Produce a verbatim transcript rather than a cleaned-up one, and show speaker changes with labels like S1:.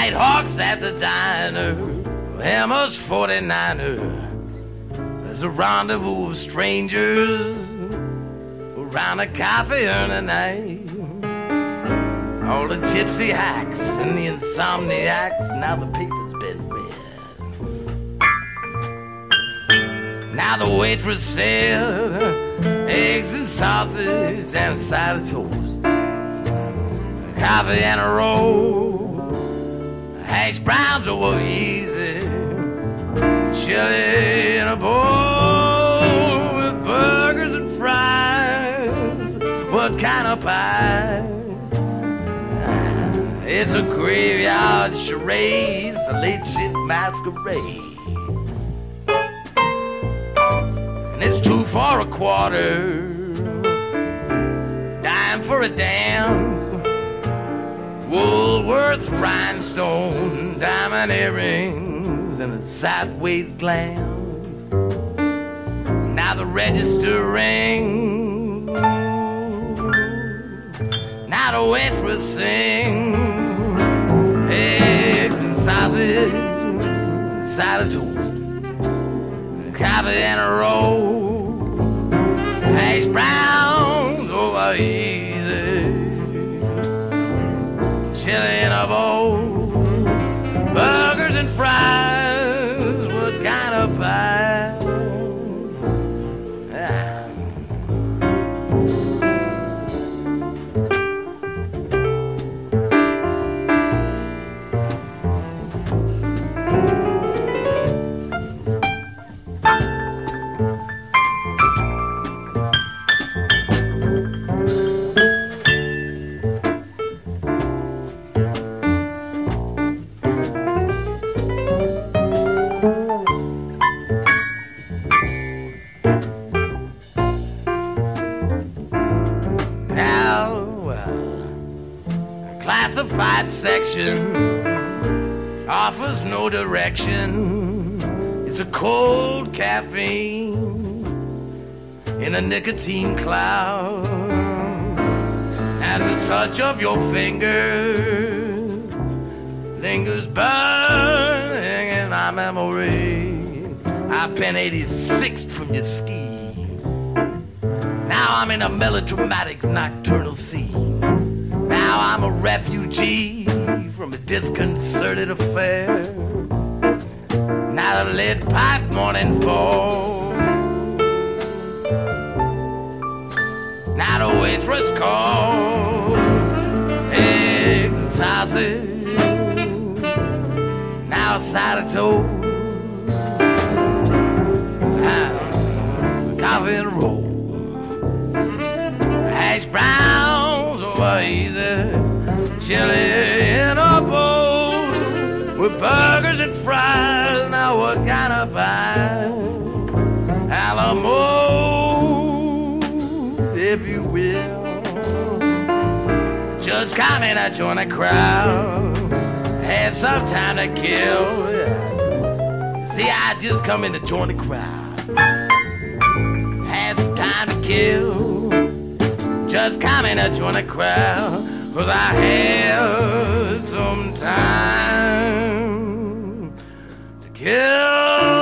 S1: Nighthawks at the diner, Emma's forty-niner. There's a rendezvous of strangers around a coffee urn at night. All the gypsy hacks and the insomniacs, now the paper's been read. Now the waitress said eggs and sausage and a side of toast, coffee and a roll, hash browns over easy, chili in a bowl with burgers and fries. What kind of pie? It's a graveyard charade, it's a late shift masquerade. And it's two for a quarter, dime for a dance, Woolworth rhinestone, diamond earrings, and a sideways glance. Now the register rings, now the waitress sings, eggs and sausage, side of toast, coffee and a roll, hash browns over easy, chili in a bowl, burgers and fries. What kind of pie? Ah. Classified section offers no direction. It's a cold caffeine in a nicotine cloud. As the touch of your fingers lingers burning in my memory, I've been eighty-sixth from your ski. Now I'm in a melodramatic nocturnal scene. Now I'm a refugee from a disconcerted affair. Now the lead pipe morning falls, now the waitress calls, eggs and sausage, now a side of toast, coffee and a roll, hash browns over easy, chili in a bowl with burgers and fries. Now what kind of pie? Alamo, if you will. Just come in and join the crowd. Had some time to kill. See, I just come in to join the crowd. Had some time to kill. Just come in and join the crowd. 'Cause I had some time to kill.